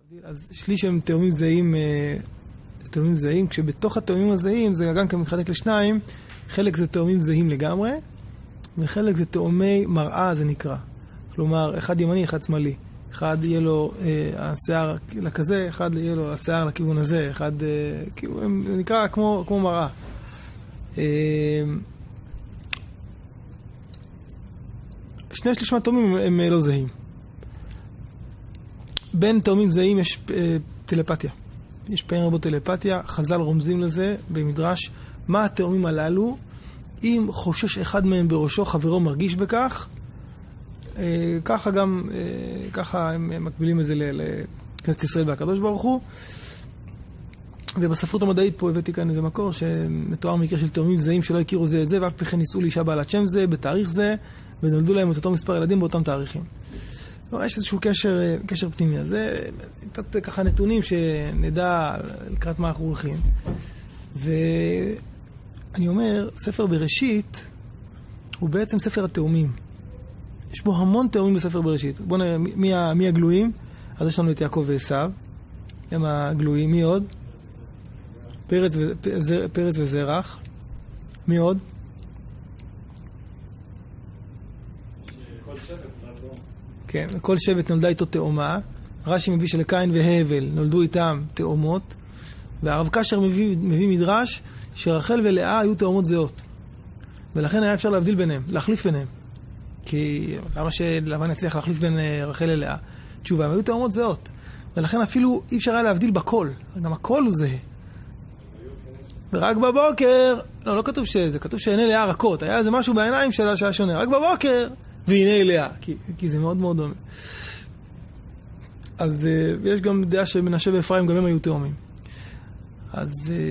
אז שליש הם תאומים זהים, כשבתוך התאומים הזהים זה גם כן מתחלק לשניים, חלק זה תאומים זהים לגמרי, וחלק זה תאומי מראה זה נקרא. כלומר, אחד ימני, אחד שמאלי. אחד יהיה לו השיער לכזה, אחד יהיה לו השיער לכיוון הזה, אחד, זה נקרא כמו מראה. שני שליש מהתאומים הם לא זהים. בין תאומים זהים יש טלפתיה. יש פעמים רבות טלפתיה, חז"ל רומזים לזה במדרש, מה התאומים הללו, אם חושש אחד מהם בראשו, חברו מרגיש בכך, ככה הם מקבילים את זה לכנסת ישראל והקדוש ברוך הוא. ובספרות המדעית פה הבאתי כאן איזה מקור שמתואר מקרה של תאומים זהים שלא הכירו זה את זה, ואף פכן נישאו לאישה בעלת שם זה בתאריך זה, ונולדו להם את אותו מספר ילדים באותם תאריכים. יש איזשהו קשר פנימי. זה קצת ככה נתונים שנדע לקראת מה אנחנו הולכים. ואני אומר, ספר בראשית הוא בעצם ספר התאומים. יש בו המון תאומים בספר בראשית. בואו נראה מי הגלויים. אז יש לנו את יעקב ועשיו. הם הגלויים. מי עוד? פרץ וזרח. מי עוד? כן, כל שבט נולדה איתו תאומה. רש"י מביא שלקין והבל נולדו איתם תאומות. והרב קשר מביא מדרש שרחל ולאה היו תאומות זהות. ולכן היה אפשר להבדיל ביניהם, להחליף ביניהם. כי למה שלבן יצליח להחליף בין רחל ללאה? תשובה, הם היו תאומות זהות. ולכן אפילו אי אפשר היה להבדיל בקול. גם הקול הוא זהה. ורק בבוקר, לא כתוב שזה, כתוב שעיני לאה רכות. היה איזה משהו בעיניים שלה שהיה שונה. רק בבוקר, והנה לאה. כי זה מאוד מאוד דומה. אז יש גם דעה שמנשה ואפרים גם הם היו תאומים. אז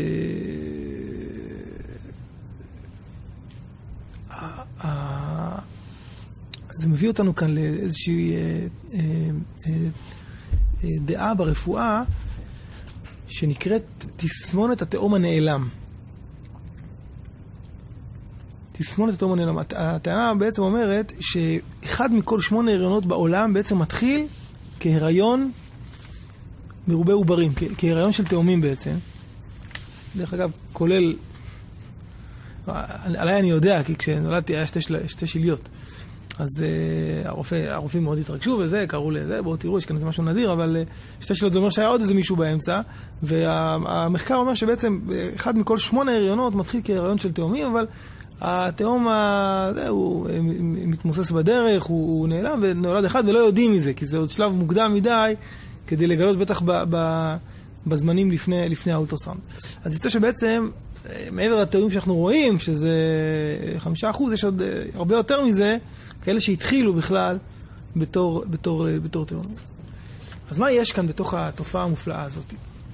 זה מביא אותנו כאן לאיזושהי דעה ברפואה שנקראת תסמונת התאום הנעלם. תסמונת התאום הנעלם. הטענה בעצם אומרת שאחד מכל 8 הריונות בעולם בעצם מתחיל כהיריון מרובה עוברים, כהיריון של תאומים בעצם. דרך אגב, כולל, עליי אני יודע, כי כשנולדתי היה שתי שליות. אז הרופאים מאוד התרגשו וזה, קראו לזה, בואו תראו, יש כאן איזה משהו נדיר, אבל שתי שליות זה אומר שהיה עוד איזה מישהו באמצע, והמחקר אומר שבעצם אחד מכל 8 הריונות מתחיל כהיריון של תאומים, אבל התאום הוא מתמוסס בדרך, הוא נעלם ונולד אחד ולא יודעים מזה, כי זה עוד שלב מוקדם מדי, כדי לגלות בטח בזמנים לפני האולטרסאונד. אז יצא שבעצם, מעבר לתאומים שאנחנו רואים, שזה 5%, יש עוד הרבה יותר מזה, כאלה שהתחילו בכלל בתור תאומים. אז מה יש כאן בתוך התופעה המופלאה הזאת?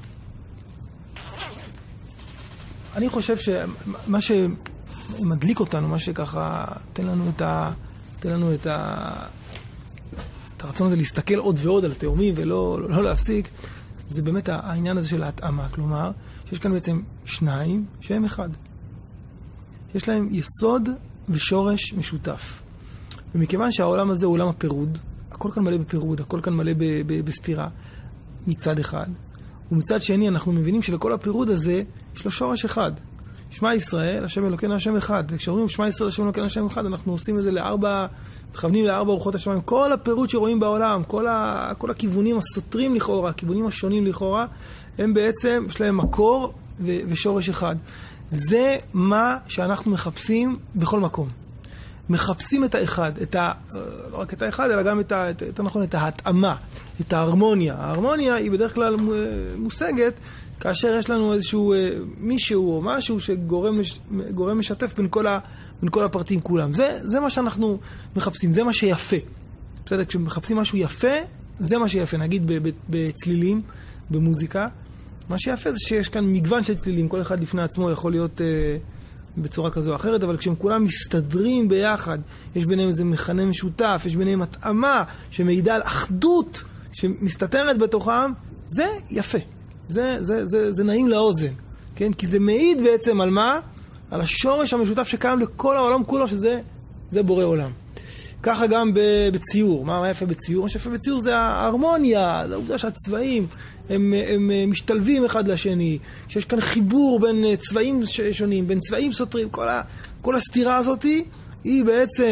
אני חושב שמה שמדליק אותנו, מה שככה תן לנו את הרצון הזה להסתכל עוד ועוד על התאומים ולא להפסיק, זה באמת העניין הזה של ההתאמה. כלומר, שיש כאן בעצם 2 שהם אחד. יש להם יסוד ושורש משותף. ומכיוון שהעולם הזה הוא עולם הפירוד, הכל כאן מלא בפירוד, הכל כאן מלא בסתירה מצד אחד. ומצד שני אנחנו מבינים שלכל הפירוד הזה יש לו שורש אחד. שמע ישראל, השם אלוקינו השם אחד. כשאומרים שמע ישראל, השם אלוקינו השם אחד, אנחנו עושים את זה מכוונים ל4 רוחות השמיים. כל הפירוד שרואים בעולם, כל הכיוונים הסותרים לכאורה, הכיוונים השונים לכאורה, הם בעצם, יש להם מקור ושורש אחד. זה מה שאנחנו מחפשים בכל מקום. מחפשים את האחד, לא רק את האחד, אלא גם את ההתאמה, את ההרמוניה. ההרמוניה היא בדרך כלל מושגת כאשר יש לנו איזשהו מישהו או משהו שגורם משתף בין כל הפרטים כולם. זה מה שאנחנו מחפשים, זה מה שיפה. בסדר, כשמחפשים משהו יפה, זה מה שיפה. נגיד בצלילים, במוזיקה, מה שיפה זה שיש כאן מגוון של צלילים, כל אחד לפני עצמו יכול להיות בצורה כזו או אחרת, אבל כשהם כולם מסתדרים ביחד, יש ביניהם איזה מכנה משותף, יש ביניהם התאמה שמעידה על אחדות שמסתתרת בתוכם, זה יפה. זה נעים לאוזן, כן? כי זה מעיד בעצם על מה? על השורש המשותף שקיים לכל העולם כולו, שזה בורא עולם. ככה גם בציור. מה יפה בציור? מה שיפה בציור זה ההרמוניה, זה העובדה שהצבעים הם משתלבים אחד לשני, שיש כאן חיבור בין צבעים שונים, בין צבעים סותרים. כל הסתירה הזאת היא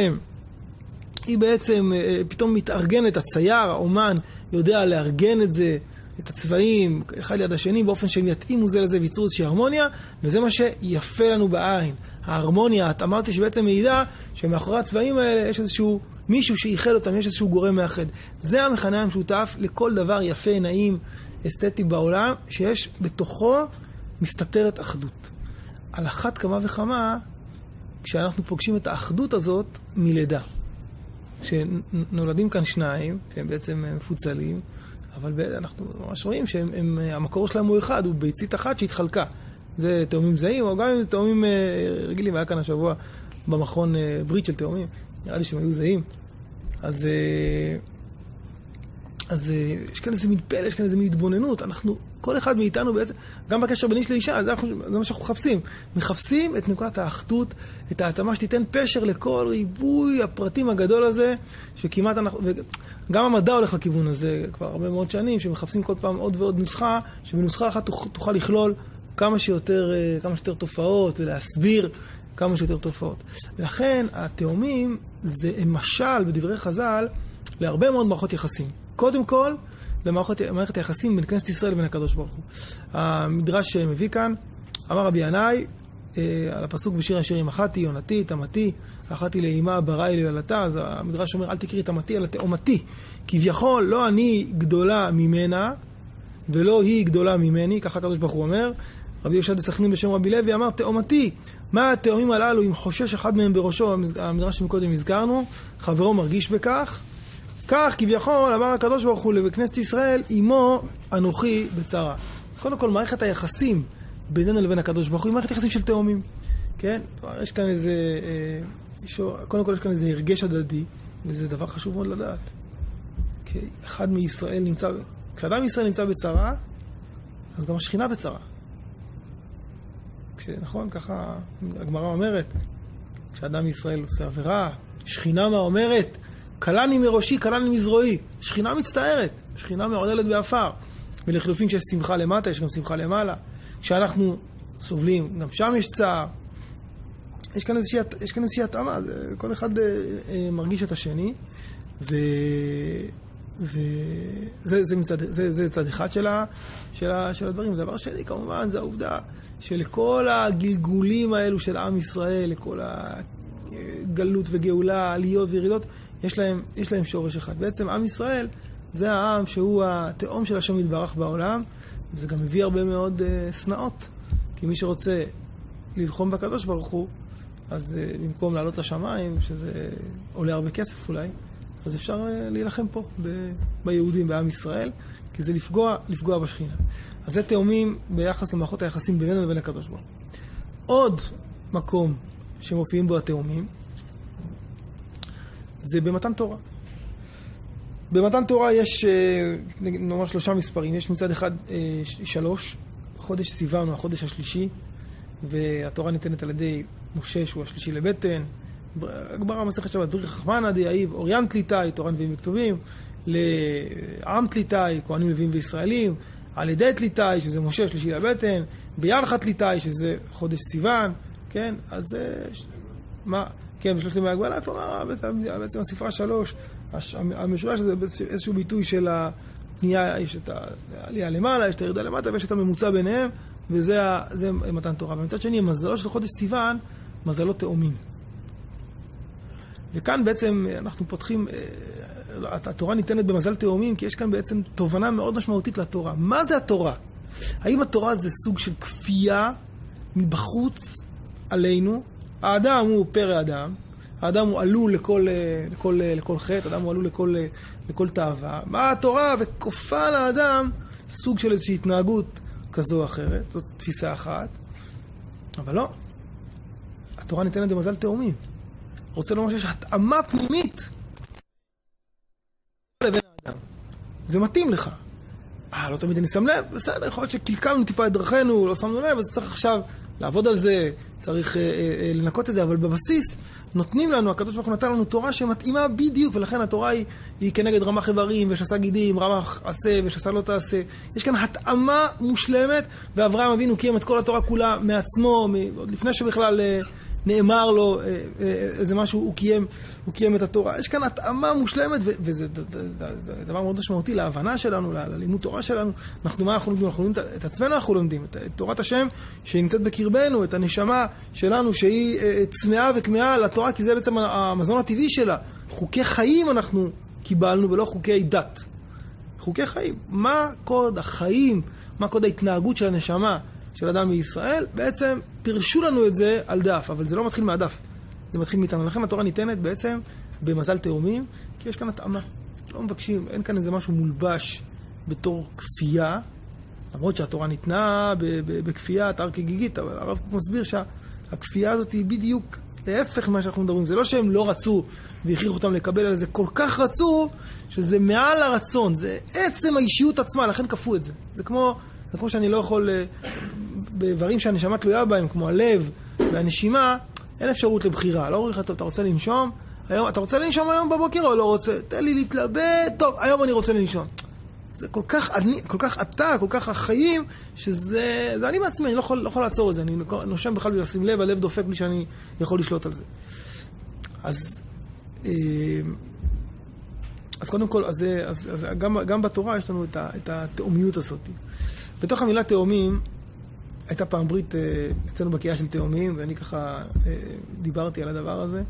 בעצם פתאום מתארגנת, הצייר, האומן יודע לארגן את זה, את הצבעים אחד ליד השני באופן שהם יתאימו זה לזה ויצרו איזושהי הרמוניה, וזה מה שיפה לנו בעין. ההרמוניה, את אמרתי שבעצם מעידה שמאחורי הצבעים האלה יש איזשהו מישהו שייחד אותם, יש איזשהו גורם מאחד. זה המכנה המשותף לכל דבר יפה, נעים, אסתטי בעולם, שיש בתוכו מסתתרת אחדות. על אחת כמה וכמה, כשאנחנו פוגשים את האחדות הזאת מלידה. שנולדים כאן שניים, שהם בעצם מפוצלים, אבל אנחנו ממש רואים שהמקור שלהם הוא אחד, הוא ביצית אחת שהתחלקה. זה תאומים זהים, או גם אם זה תאומים רגילים. היה כאן השבוע במכון ברית של תאומים, נראה לי שהם היו זהים. אז יש כאן איזה מין פלא, יש כאן איזה מין התבוננות. כל אחד מאיתנו בעצם, גם בקשר בין איש לאישה, זה מה שאנחנו מחפשים. מחפשים את נקודת האחדות, את ההתאמה שתיתן פשר לכל ריבוי הפרטים הגדול הזה, שכמעט אנחנו, גם המדע הולך לכיוון הזה כבר הרבה מאוד שנים, שמחפשים כל פעם עוד ועוד נוסחה, שבנוסחה אחת תוכל לכלול כמה שיותר תופעות, ולהסביר כמה שיותר תופעות. ולכן התאומים זה משל בדברי חז"ל להרבה מאוד מערכות יחסים. קודם כל, למערכת היחסים בין כנסת ישראל ובין הקדוש ברוך הוא. המדרש מביא כאן, אמר רבי ינאי, על הפסוק בשיר השירים, אחתי, יונתי, תמתי, אחתי לאימה, בראי לילתה, אז המדרש אומר, אל תקריא תמתי, אלא תאומתי. כביכול, לא אני גדולה ממנה, ולא היא גדולה ממני, ככה הקדוש ברוך הוא אומר. רבי יהושע דסכנין בשם רבי לוי אמר, תאומתי, מה התאומים הללו, אם חושש אחד מהם בראשו, המדרש שמקודם הזכרנו, חברו מרגיש בכך, כך כביכול אמר הקדוש ברוך הוא לכנסת ישראל, אמו אנוכי בצרה. אז קודם כל מערכת היחסים בינינו לבין הקדוש ברוך הוא היא מערכת יחסים של תאומים. כן? יש כאן איזה, קודם כל יש כאן איזה הרגש הדדי, וזה דבר חשוב מאוד לדעת. כי אחד מישראל נמצא, כשאדם מישראל נמצא בצרה, אז גם השכינה בצרה. נכון? ככה הגמרא אומרת, כשאדם מישראל עושה עבירה, שכינה מה אומרת? קלני מראשי, קלני מזרועי. שכינה מצטערת, שכינה מעודלת באפר. ולחלופין שיש שמחה למטה, יש גם שמחה למעלה. כשאנחנו סובלים, גם שם יש צער. יש כאן איזושהי התאמה, כל אחד מרגיש את השני, זה צד אחד של הדברים. דבר שני, כמובן, זה העובדה שלכל הגלגולים האלו של עם ישראל, לכל הגלות וגאולה, עליות וירידות, יש להם שורש אחד. בעצם עם ישראל זה העם שהוא התאום של השם יתברך בעולם, וזה גם מביא הרבה מאוד סנאות. כי מי שרוצה ללחום בקדוש ברוך הוא, אז במקום לעלות לשמיים, שזה עולה הרבה כסף אולי, אז אפשר להילחם פה ביהודים, בעם ישראל, כי זה לפגוע בשכינה. אז זה תאומים ביחס למערכות היחסים בינינו לבין הקדוש ברוך הוא. עוד מקום שמופיעים בו התאומים, זה במתן תורה. במתן תורה יש נאמר 3 מספרים. יש מצד אחד 3, חודש סיוון הוא החודש השלישי, והתורה ניתנת על ידי משה שהוא השלישי לבטן. הגמרא מסכת שבת, בריך חכמנא דאיב, אוריין תליטאי, תורה נביאים וכתובים, לעם תליטאי, כהנים לוויים וישראלים, על ידי תליטאי, שזה משה השלישי לבטן, ביעלך תליטאי, שזה חודש סיוון, כן? אז מה? כן, בשלושת ימי הגבלה, כלומר, בעצם הספרה 3, המשולש הזה איזשהו ביטוי של הפנייה, יש את העלייה למעלה, יש את הירידה למטה, ויש את הממוצע ביניהם, וזה מתן תורה. ומצד שני, מזלו של חודש סיוון, מזלו תאומים. וכאן בעצם אנחנו פותחים, התורה ניתנת במזל תאומים, כי יש כאן בעצם תובנה מאוד משמעותית לתורה. מה זה התורה? האם התורה זה סוג של כפייה מבחוץ עלינו? האדם הוא פרא אדם, האדם הוא עלול לכל חטא, האדם הוא עלול לכל תאווה. מה התורה? וכופה לאדם סוג של איזושהי התנהגות כזו או אחרת, זאת תפיסה אחת. אבל לא, התורה ניתנת במזל תאומים. רוצה לומר שיש התאמה פנימית לבין האדם. זה מתאים לך. לא תמיד אני שם לב, בסדר, יכול להיות שקלקלנו טיפה את דרכנו, לא שמנו לב, אז צריך עכשיו לעבוד על זה, צריך לנקות את זה, אבל בבסיס נותנים לנו, הקדוש ברוך הוא נתן לנו תורה שמתאימה בדיוק, ולכן התורה היא כנגד רמ"ח איברים, ושסה גידים, רמ"ח עשה ושסה לא תעשה. יש כאן התאמה מושלמת, ואברהם אבינו קיים את כל התורה כולה מעצמו, עוד לפני שבכלל נאמר לו איזה משהו, הוא קיים את התורה. יש כאן התאמה מושלמת, וזה דבר מאוד משמעותי להבנה שלנו, ללימוד תורה שלנו. מה אנחנו לומדים? אנחנו לומדים את עצמנו, אנחנו לומדים את תורת השם שנמצאת בקרבנו, את הנשמה שלנו שהיא צמאה וכמאה לתורה, כי זה בעצם המזון הטבעי שלה. חוקי חיים אנחנו קיבלנו ולא חוקי דת. חוקי חיים. מה קוד החיים, מה קוד ההתנהגות של הנשמה של אדם בישראל? בעצם פירשו לנו את זה על דף, אבל זה לא מתחיל מהדף, זה מתחיל מאיתנו. לכן התורה ניתנת בעצם במזל תאומים, כי יש כאן התאמה. לא מבקשים, אין כאן איזה משהו מולבש בתור כפייה, למרות שהתורה ניתנה בכפייה, תאר כגיגית, אבל הרב קוק מסביר שהכפייה הזאת היא בדיוק להפך ממה שאנחנו מדברים. זה לא שהם לא רצו והכריחו אותם לקבל, אלא זה כל כך רצו שזה מעל הרצון, זה עצם האישיות עצמה, לכן כפו את זה. זה כמו שאני לא יכול, בדברים שהנשמה תלויה בהם, כמו הלב והנשימה, אין אפשרות לבחירה. לא אומרים לך, טוב, אתה רוצה לנשום? אתה רוצה לנשום היום בבוקר או לא רוצה? תן לי להתלבט, טוב, היום אני רוצה לנשום. זה כל כך אתה, כל כך החיים, שזה אני בעצמי, אני לא יכול לעצור את זה. אני נושם בכלל בלי לשים לב, הלב דופק לי שאני יכול לשלוט על זה. אז קודם כל, גם בתורה יש לנו את התאומיות הזאת. בתוך המילה תאומים, הייתה פעם ברית אצלנו בקריאה של תאומים, ואני ככה דיברתי על הדבר הזה,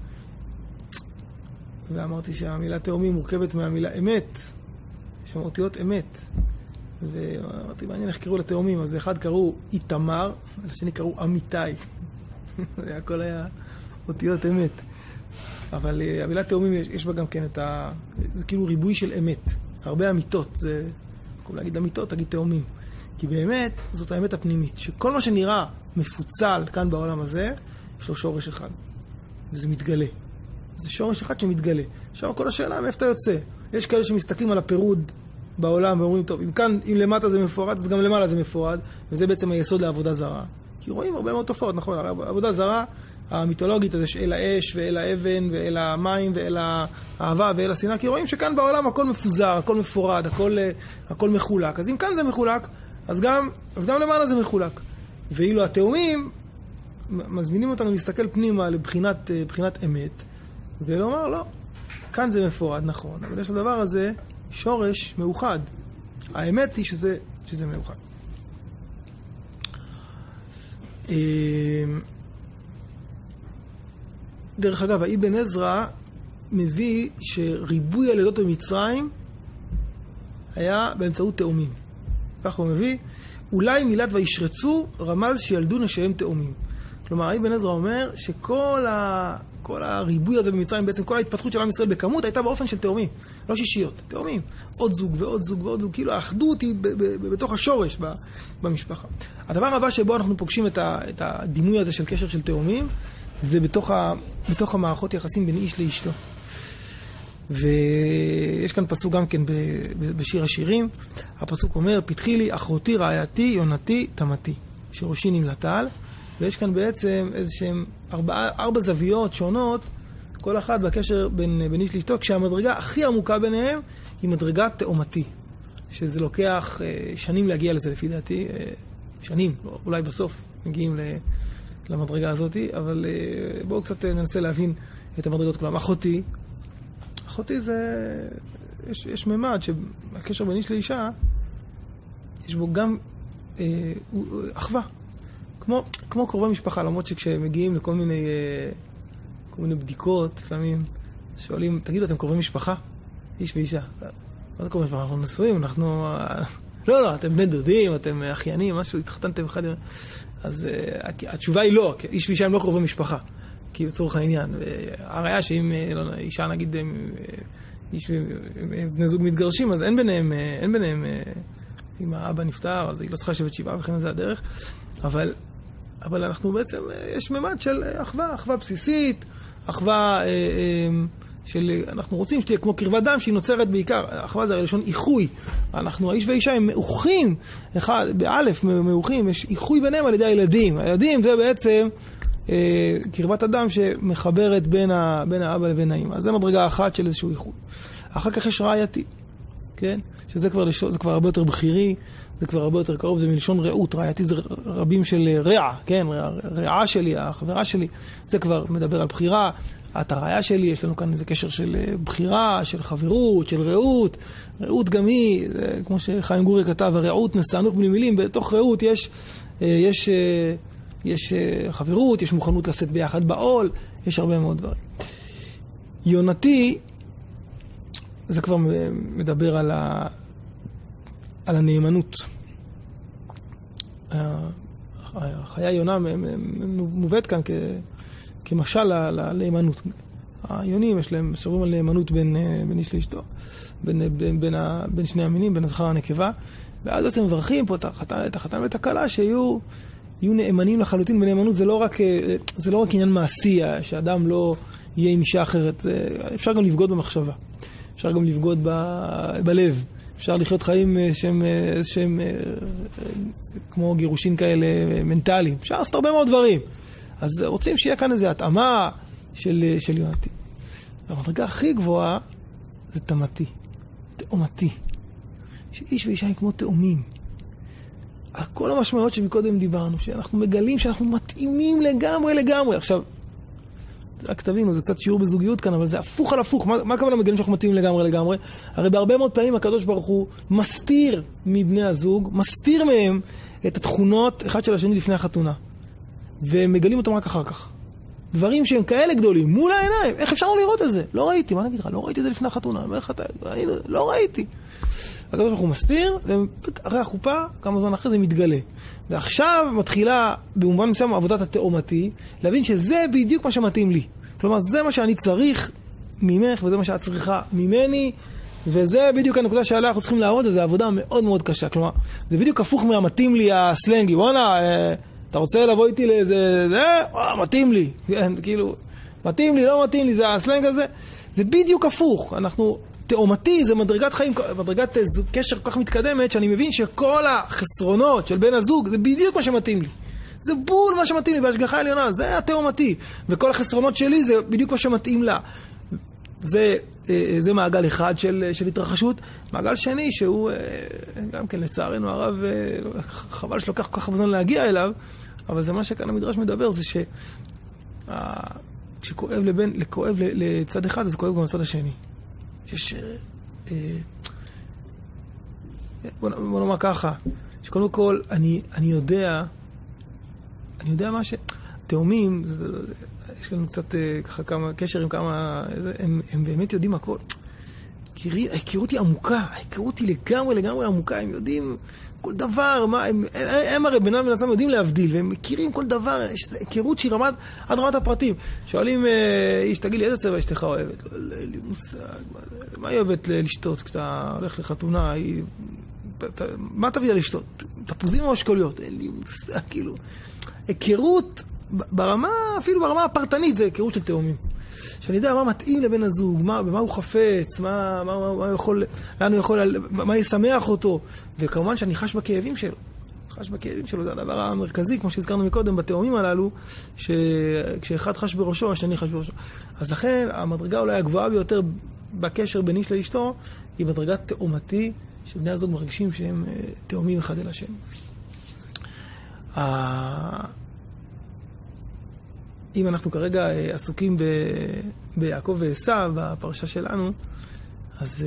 ואמרתי שהמילה תאומים מורכבת מהמילה אמת, שהאותיות אמת. ואמרתי, מעניין איך קראו לתאומים, אז לאחד קראו איתמר, ולשני קראו אמיתי. זה הכל היה אותיות אמת. אבל המילה תאומים יש בה גם כן זה כאילו ריבוי של אמת. הרבה אמיתות, זה, כמו להגיד אמיתות, תגיד תאומים. כי באמת זאת האמת הפנימית, שכל מה שנראה מפוצל כאן בעולם הזה, יש לו שורש אחד. וזה מתגלה. זה שורש אחד שמתגלה. עכשיו כל השאלה, מאיפה אתה יוצא? יש כאלה שמסתכלים על הפירוד בעולם ואומרים, טוב, אם למטה זה מפורד, אז גם למעלה זה מפורד, וזה בעצם היסוד לעבודה זרה. כי רואים הרבה מאוד תופעות, נכון? העבודה זרה, המיתולוגית הזה, שאל האש ואל האבן ואל המים ואל האהבה ואל השנאה, כי רואים שכאן בעולם הכל מפוזר, הכל מפורד, הכל מחולק. אז אם כאן זה מחולק, אז גם למעלה זה מחולק. ואילו התאומים מזמינים אותנו להסתכל פנימה לבחינת אמת, ולומר, לא, כאן זה מפורד, נכון, אבל יש לדבר הזה שורש מאוחד. האמת היא שזה מאוחד. דרך אגב, האבן עזרא מביא שריבוי הלידות במצרים היה באמצעות תאומים. כך הוא מביא, אולי מילת וישרצו רמז שילדו נשיהם תאומים. כלומר, אבן עזרא אומר שכל הריבוי הזה במצרים, בעצם כל ההתפתחות של עם ישראל בכמות, הייתה באופן של תאומים, לא שישיות, תאומים. עוד זוג ועוד זוג ועוד זוג, כאילו האחדות היא בתוך השורש במשפחה. הדבר הבא שבו אנחנו פוגשים את הדימוי הזה של קשר של תאומים, זה בתוך המערכות יחסים בין איש לאשתו. ויש כאן פסוק גם כן בשיר השירים. הפסוק אומר, פתחי לי אחותי רעייתי יונתי תמתי, שראשי נמלטל. ויש כאן בעצם איזשהם 4 זוויות שונות, כל אחד בקשר בין איש לאשתו, כשהמדרגה הכי עמוקה ביניהם היא מדרגת תאומתי, שזה לוקח שנים להגיע לזה לפי דעתי, שנים, אולי בסוף מגיעים למדרגה הזאת, אבל בואו קצת ננסה להבין את המדרגות כולם. אחותי זה, יש ממד שהקשר בין איש לאישה, יש בו גם אחווה. כמו קרובי משפחה, למרות שכשמגיעים לכל מיני בדיקות, לפעמים שואלים, תגידו, אתם קרובי משפחה? איש ואישה. מה זה קרובי משפחה? אנחנו נשואים, לא, אתם בני דודים, אתם אחיינים, משהו, התחתנתם אחד. אז התשובה היא לא, איש ואישה הם לא קרובי משפחה. כי בצורך העניין. הראיה שאם אישה, נגיד, בני זוג מתגרשים, אז אין ביניהם, אם האבא נפטר, אז היא לא צריכה לשבת שבעה, וכן זה הדרך. אבל אנחנו בעצם, יש ממד של אחווה בסיסית, אחווה אנחנו רוצים שתהיה כמו קרבת דם שהיא נוצרת בעיקר, אחווה זה הרי לשון איחוי. האיש והאישה הם מאוחים, באלף מאוחים, יש איחוי ביניהם על ידי הילדים. הילדים זה בעצם קרבת הדם שמחברת בין האבא לבין האמא. אז זה מדרגה אחת של איזשהו איחוי. אחר כך יש רעייתי, כן? שזה כבר הרבה יותר בכירי, זה כבר הרבה יותר קרוב, זה מלשון רעות. רעייתי זה רבים של רע, כן? רעה שלי, החברה שלי, זה כבר מדבר על בחירה. את הרעיה שלי, יש לנו כאן איזה קשר של בחירה, של חברות, של רעות. רעות גם היא, כמו שחיים גורי כתב, הרעות נסענוך בלי מילים, בתוך רעות יש חברות, יש מוכנות לשאת ביחד בעול, יש הרבה מאוד דברים. יונתי, זה כבר מדבר על הנאמנות. החיה יונה מובאת כאן כמשל לנאמנות. היונים יש להם סוברים על נאמנות בין איש לאשתו, בין שני המינים, בין הזכר הנקבה, ואז בעצם מברכים פה את החתן ואת הכלה שיהיו נאמנים לחלוטין. בנאמנות זה לא רק עניין מעשי, שאדם לא יהיה עם אישה אחרת. אפשר גם לבגוד במחשבה, אפשר גם לבגוד בלב, אפשר לחיות חיים שהם כמו גירושין כאלה מנטליים, אפשר לעשות הרבה מאוד דברים. אז רוצים שיהיה כאן איזו התאמה של יונתי. והמדרגה הכי גבוהה זה תאומתי. שאיש ואישה הם כמו תאומים. על כל המשמעויות שמקודם דיברנו, שאנחנו מגלים שאנחנו מתאימים לגמרי. עכשיו, רק תבינו, זה קצת שיעור בזוגיות כאן, אבל זה הפוך על הפוך. מה הכוונה מגלים שאנחנו מתאימים לגמרי? הרי בהרבה מאוד פעמים הקדוש ברוך הוא מסתיר מבני הזוג, מסתיר מהם את התכונות אחד של השני לפני החתונה. ומגלים אותם רק אחר כך. דברים שהם כאלה גדולים, מול העיניים. איך אפשר לא לראות את זה? לא ראיתי, מה נגיד לך? לא ראיתי את זה לפני החתונה. לא ראיתי. הקדוש ברוך הוא מסתיר, ואחרי החופה, כמה זמן אחרי זה מתגלה. ועכשיו מתחילה, במובן מסוים, עבודת התאומתי, להבין שזה בדיוק מה שמתאים לי. כלומר, זה מה שאני צריך ממך, וזה מה שאת צריכה ממני, וזה בדיוק הנקודה שעליה אנחנו צריכים לעבוד, וזו עבודה מאוד מאוד קשה. כלומר, זה בדיוק הפוך מהמתאים לי הסלנגי. וואנה, אתה רוצה לבוא איתי לאיזה, מתאים לי. כאילו, מתאים לי, לא מתאים לי, זה הסלנג הזה. זה בדיוק הפוך. תאומתי זה מדרגת חיים, מדרגת קשר כל כך מתקדמת, שאני מבין שכל החסרונות של בן הזוג, זה בדיוק מה שמתאים לי. זה בול מה שמתאים לי, בהשגחה עליונה, זה התאומתי. וכל החסרונות שלי זה בדיוק מה שמתאים לה. זה מעגל אחד של התרחשות. מעגל שני שהוא, גם כן לצערנו הרב, חבל שלוקח כל כך בזמן להגיע אליו, אבל זה מה שכאן המדרש מדבר, זה כשכואב לצד אחד, אז כואב גם לצד השני. בוא נאמר ככה, שקודם כל אני יודע מה תאומים, יש לנו קצת ככה כמה קשר עם כמה, הם באמת יודעים הכל. ההיכרות היא עמוקה, ההיכרות היא לגמרי עמוקה, הם יודעים כל דבר, הם הרי בינם ובין עצמם יודעים להבדיל, והם מכירים כל דבר, יש איזו היכרות שהיא עד רמת הפרטים. שואלים איש, תגיד לי, איזה צבע אשתך אוהבת? לא, אין לי מושג, מה היא אוהבת לשתות כשאתה הולך לחתונה? מה תביא לשתות? תפוזים או אשכוליות? אין לי מושג, כאילו. היכרות ברמה, אפילו ברמה הפרטנית, זה היכרות של תאומים. שאני יודע מה מתאים לבן הזוג, במה הוא חפץ, מה יכול, לאן הוא יכול, מה ישמח אותו, וכמובן שאני חש בכאבים שלו. זה הדבר המרכזי, כמו שהזכרנו מקודם, בתאומים הללו, כשאחד חש בראשו, השני חש בראשו. אז לכן, המדרגה אולי הגבוהה ביותר בקשר בין איש לאשתו, היא מדרגת תאומתי, שבני הזוג מרגישים שהם תאומים אחד אל השם. אם אנחנו כרגע עסוקים ביעקב ועשיו, בפרשה שלנו, אז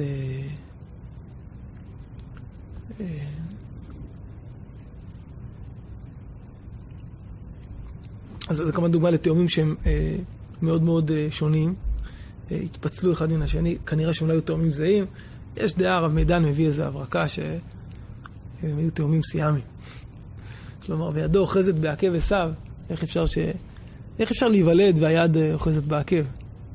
זה כמובן דוגמה לתאומים שהם מאוד מאוד שונים, התפצלו אחד מן השני, כנראה שהם לא היו תאומים זהים. יש דעה, הרב מידן מביא איזו הברקה שהם היו תאומים סיאמיים. כלומר, וידו אוחזת בעקב עשיו, איך אפשר להיוולד והיד אוחזת בעקב?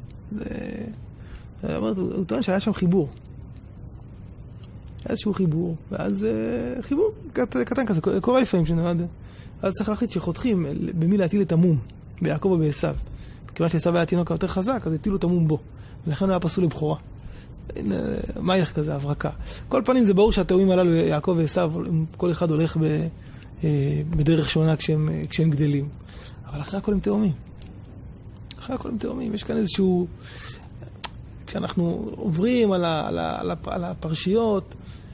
הוא טוען שהיה שם חיבור. היה איזשהו חיבור, ואז חיבור קטן כזה, קורה לפעמים שנולד. אז צריך להחליט שחותכים במי להטיל את המום, ביעקב ובעשיו. כיוון שעשיו היה תינוק יותר חזק, אז הטילו תמום בו. ולכן הוא היה פסול לבחורה. מה ילך כזה, הברקה. כל פנים זה ברור שהתאומים הללו, יעקב ועשיו, כל אחד הולך בדרך שונה כשהם גדלים. אבל אחרי הכל הם תאומים. אחרי הכל הם תאומים. יש כאן איזשהו... כשאנחנו עוברים על הפרשיות,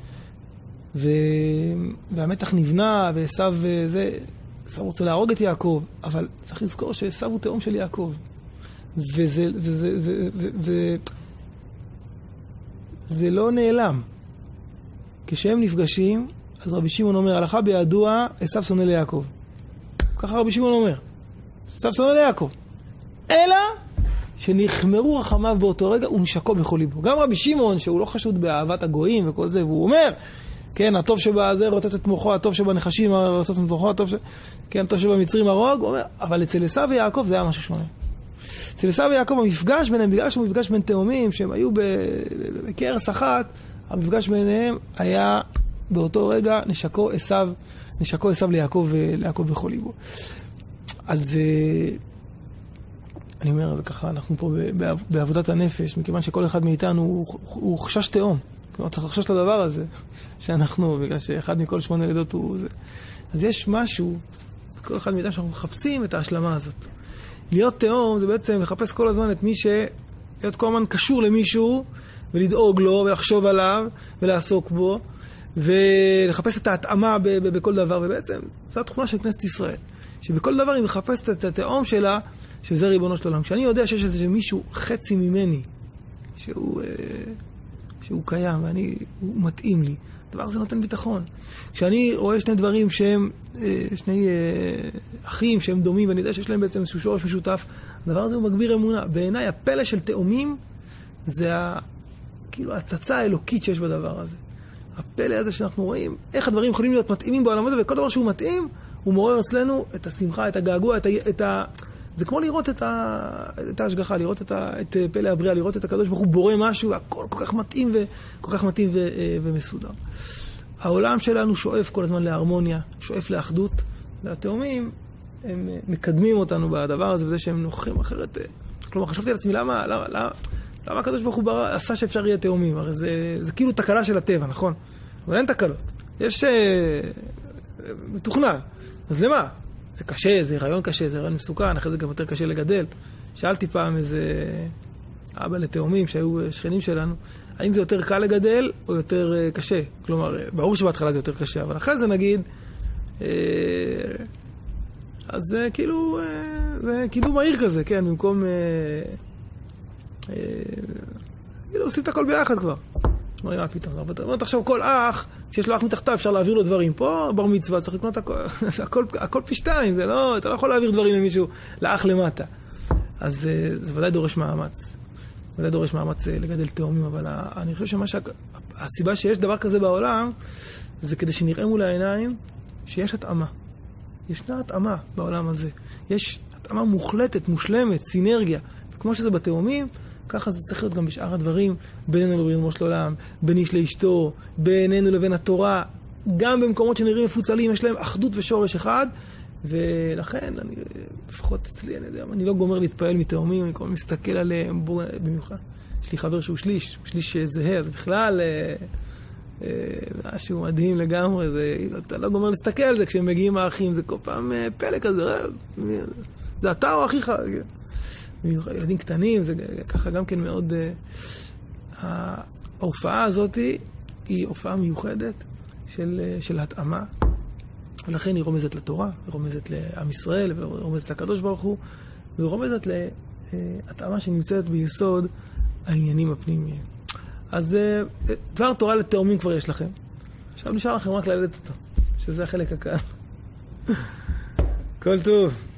והמתח נבנה, ועשיו עשיו רוצה להרוג את יעקב, אבל צריך לזכור שעשיו הוא תאום של יעקב. זה לא נעלם. כשהם נפגשים, אז רבי שמעון אומר, הלכה בידוע, עשיו שונא ליעקב. ככה רבי שמעון אומר, עשיו שונא ליעקב. אלא שנחמרו רחמיו באותו רגע ומשקו בכל ליבו. גם רבי שמעון, שהוא לא חשוד באהבת הגויים וכל זה, והוא אומר, כן, הטוב שבזה רוצץ את מוחו, הטוב שבנחשים רוצץ את מוחו, הטוב שבמצרים הרוג, הוא אומר, אבל אצל עשיו ויעקב זה היה משהו שונה. אצל עשיו ויעקב המפגש ביניהם, בגלל שהוא מפגש בין תאומים, שהם היו בקרס אחת, המפגש ביניהם היה באותו רגע נשקו עשיו ליעקב בכל ליבו. אז אני אומר, וככה אנחנו פה בעבודת הנפש, מכיוון שכל אחד מאיתנו הוא חשש תאום. כלומר, צריך לחשוש לדבר הזה, שאנחנו, בגלל שאחד מכל 8 לידות הוא זה. אז יש משהו, אז כל אחד מאיתנו שאנחנו מחפשים את ההשלמה הזאת. להיות תאום זה בעצם לחפש כל הזמן את מי להיות כל הזמן קשור למישהו, ולדאוג לו, ולחשוב עליו, ולעסוק בו, ולחפש את ההתאמה בכל דבר. ובעצם, זו התכונה של כנסת ישראל. שבכל דבר היא מחפשת את התאום שלה, שזה ריבונו של עולם. כשאני יודע שיש איזה מישהו חצי ממני, שהוא קיים, הוא מתאים לי, הדבר הזה נותן ביטחון. כשאני רואה שני דברים שהם, שני אחים שהם דומים, ואני יודע שיש להם בעצם איזשהו שורש משותף, הדבר הזה הוא מגביר אמונה. בעיניי, הפלא של תאומים, זה כאילו הצצה האלוקית שיש בדבר הזה. הפלא הזה שאנחנו רואים, איך הדברים יכולים להיות מתאימים בעולם הזה, וכל דבר שהוא מתאים, הוא מעורר אצלנו את השמחה, את הגעגוע, זה כמו לראות את ההשגחה, לראות את פלא הבריאה, לראות את הקדוש ברוך הוא בורא משהו, הכל כל כך מתאים ומסודר. העולם שלנו שואף כל הזמן להרמוניה, שואף לאחדות, והתאומים הם מקדמים אותנו בדבר הזה, וזה שהם נוכחים אחרת. כלומר, חשבתי על עצמי, למה הקדוש ברוך הוא עשה שאפשר יהיה תאומים? הרי זה כאילו תקלה של הטבע, נכון? אבל אין תקלות. יש מתוכנן. אז למה? זה קשה, זה רעיון קשה, זה רעיון מסוכן, אחרי זה גם יותר קשה לגדל. שאלתי פעם איזה אבא לתאומים שהיו שכנים שלנו, האם זה יותר קל לגדל או יותר קשה? כלומר, ברור שבהתחלה זה יותר קשה, אבל אחרי זה נגיד, אז זה כאילו מהיר כזה, כן, במקום, כאילו עושים את הכל ביחד כבר. מה פתאום? עכשיו כל אח, כשיש לו אח מתחתיו, אפשר להעביר לו דברים. פה בר מצווה, צריך לקנות הכל פי 2, זה לא, אתה לא יכול להעביר דברים למישהו, לאח למטה. אז זה ודאי דורש מאמץ לגדל תאומים, אבל אני חושב שהסיבה שיש דבר כזה בעולם, זה כדי שנראה מול העיניים שיש התאמה. ישנה התאמה בעולם הזה. יש התאמה מוחלטת, מושלמת, סינרגיה. וכמו שזה בתאומים, ככה זה צריך להיות גם בשאר הדברים, בינינו לבין ריבונו של עולם, בין איש לאשתו, בינינו לבין התורה, גם במקומות שנראים מפוצלים, יש להם אחדות ושורש אחד, ולכן, לפחות אצלי, אני לא גומר להתפעל מתאומים, אני כל מסתכל עליהם, במיוחד. יש לי חבר שהוא שליש זהה, אז בכלל, משהו מדהים לגמרי, אתה לא גומר להסתכל על זה, כשהם מגיעים האחים, זה כל פעם פלא כזה, זה אתה או אחיך, ילדים קטנים, זה ככה גם כן מאוד, ההופעה הזאת היא הופעה מיוחדת של התאמה, ולכן היא רומזת לתורה, היא רומזת לעם ישראל, היא רומזת לקדוש ברוך הוא, והיא רומזת להתאמה שנמצאת ביסוד העניינים הפנימיים. אז דבר תורה לתאומים כבר יש לכם. עכשיו נשאר לכם רק ללדת אותו, שזה החלק הקל. כל טוב.